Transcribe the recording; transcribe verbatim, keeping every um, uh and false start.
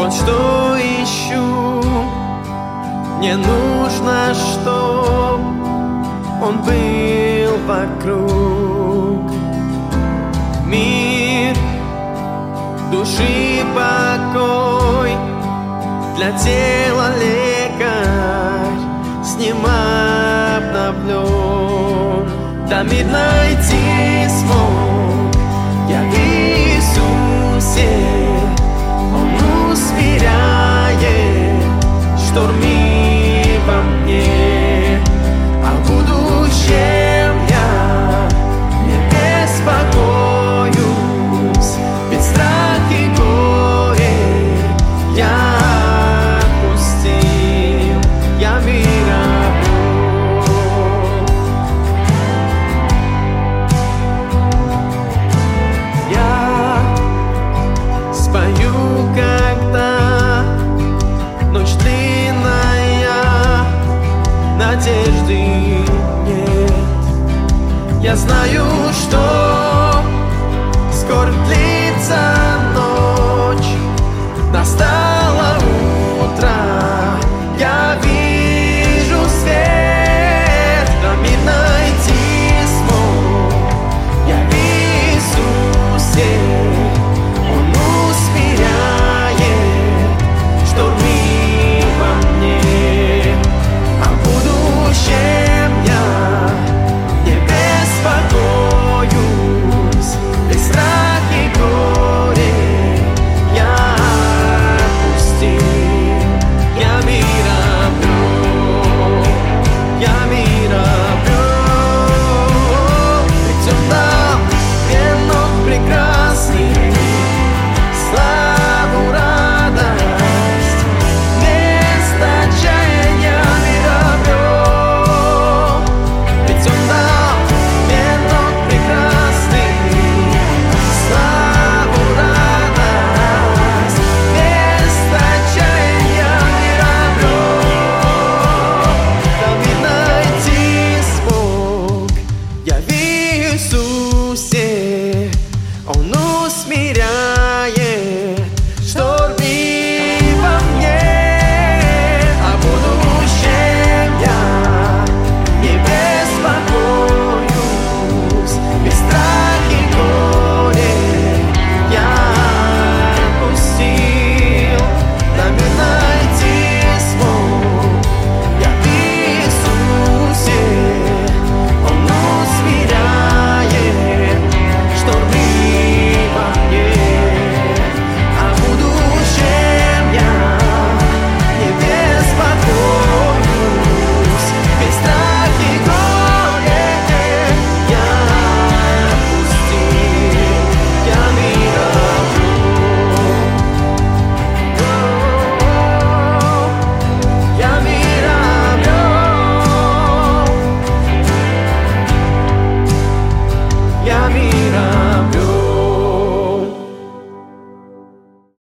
Вот что ищу. Мне нужно, чтоб Он был вокруг. Мир, души покой, для тела лекарь с ним обновлен. Да мир найти смог я в Иисусе. Он усмиряет шторми во мне, а в будущем я не беспокоюсь, ведь страх и горе я отпустил, я мир обрел. Я спою, когда ночь длинная, надежды нет. Я знаю, что скоро длится ночь, настало утро, я вижу свет. Да мир найти смог я в Иисусе. Он усмиряет шторми во мне, а в будущем я не беспокоюсь, ведь страх и горе я отпустил, я мир обрел, я мир обрел. Ведь Он дал венок прекрасный, славу, радость, вместо отчаяния мир обрел. Ведь Он дал венок прекрасный, славу, радость, вместо отчаяния мир обрел. Да мир найти смог я в Иисусе. Он усмиряет